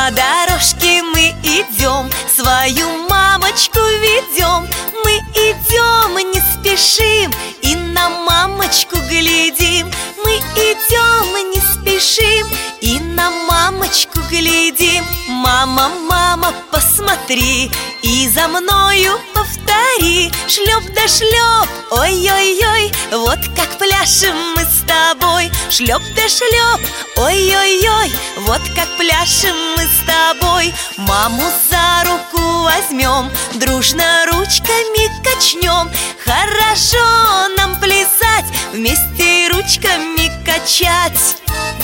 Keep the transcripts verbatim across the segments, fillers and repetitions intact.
По дорожке мы идем, свою мамочку ведем. Мы идем, не спешим, и на мамочку глядим. Мы идем, не спешим, и на мамочку глядим. Мама, мама, посмотри, и за мною повтори. Шлеп да шлеп, ой-ой-ой, вот как пляшем мы с тобой. Шлеп да шлеп, ой-ой-ой, вот как пляшем мы с тобой. Маму за руку возьмем, дружно ручками качнем. Хорошо нам плясать, вместе ручками качать.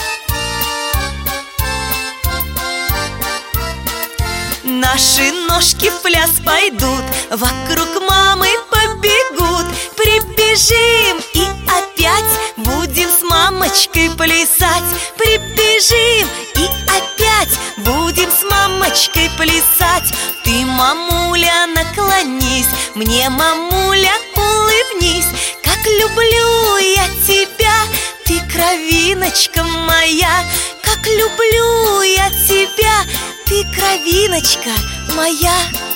Наши ножки в пляс пойдут, вокруг мамы побегут. Прибежим и опять будем с мамочкой плясать. Прибежим и опять будем с мамочкой плясать. Ты, мамуля, наклонись, мне, мамуля, улыбнись. Как люблю я тебя, ты кровиночка моя. Как люблю я тебя, ты кровиночка моя.